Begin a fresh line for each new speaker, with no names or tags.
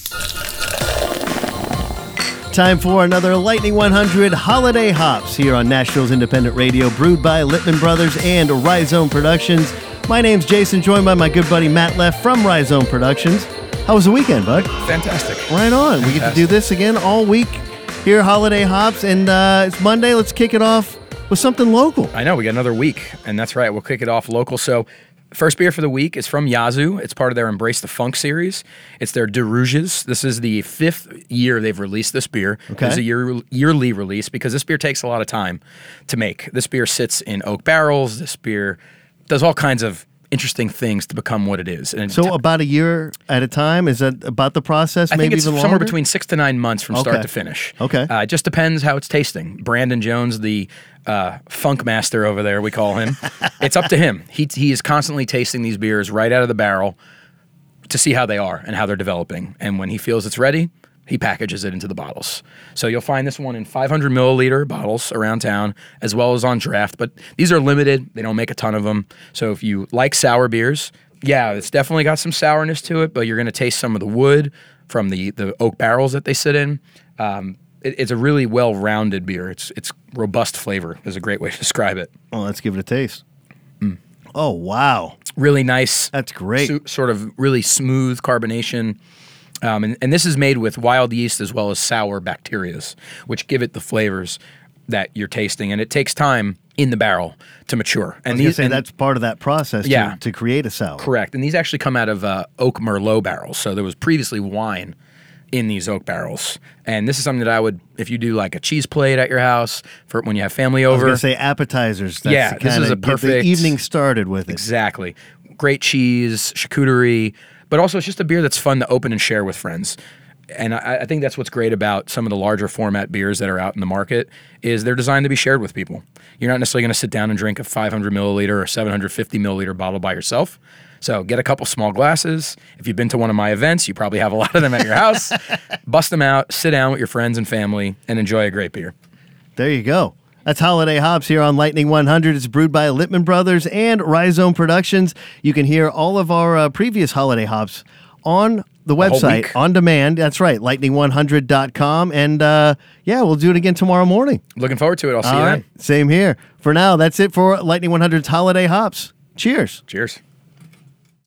Time for another Lightning 100 Holiday Hops here on Nashville's Independent Radio, brewed by Littman Brothers and Rhizome Productions. My name's Jason, joined by my good buddy Matt Leff from Rhizome Productions. How was the weekend, bud?
Fantastic.
Right on. We get to do this again all week here, Holiday Hops, and it's Monday. Let's kick it off with something local.
I know, we got another week, and that's right. We'll kick it off local. So first beer for the week is from Yazoo. It's part of their Embrace the Funk series. It's their De Rouges. This is the 5th year they've released this beer.
Okay.
It's a yearly release because this beer takes a lot of time to make. This beer sits in oak barrels. This beer does all kinds of interesting things to become what it is. And
So about a year at a time? Is that about the process?
I think it's
even
somewhere
longer?
between 6 to 9 months from start to finish.
Okay.
It just depends how it's tasting. Brandon Jones, the funk master over there, we call him. It's up to him. He is constantly tasting these beers right out of the barrel to see how they are and how they're developing. And when he feels it's ready, he packages it into the bottles. So you'll find this one in 500 milliliter bottles around town, as well as on draft. But these are limited. They don't make a ton of them. So if you like sour beers, yeah, it's definitely got some sourness to it, but you're going to taste some of the wood from the oak barrels that they sit in. It's a really well-rounded beer. It's robust flavor is a great way to describe it.
Well, let's give it a taste. Oh, wow.
Really nice.
That's great.
Sort of really smooth carbonation. And this is made with wild yeast as well as sour bacterias, which give it the flavors that you're tasting. And it takes time in the barrel to mature.
And that's part of that process to create a sour.
Correct. And these actually come out of oak Merlot barrels. So there was previously wine in these oak barrels. And this is something that I would, if you do like a cheese plate at your house for when you have family over.
I was going to say appetizers. That's
this is a perfect
get the evening started with it.
Exactly. Great cheese, charcuterie, but also it's just a beer that's fun to open and share with friends. And I think that's what's great about some of the larger format beers that are out in the market is they're designed to be shared with people. You're not necessarily going to sit down and drink a 500 milliliter or 750 milliliter bottle by yourself. So get a couple small glasses. If you've been to one of my events, you probably have a lot of them at your house. Bust them out, sit down with your friends and family, and enjoy a great beer.
There you go. That's Holiday Hops here on Lightning 100. It's brewed by Littman Brothers and Rhizome Productions. You can hear all of our previous Holiday Hops on the website, on demand. That's right, lightning100.com. And we'll do it again tomorrow morning.
Looking forward to it. I'll see you then.
Same here. For now, that's it for Lightning 100's Holiday Hops. Cheers.
Cheers.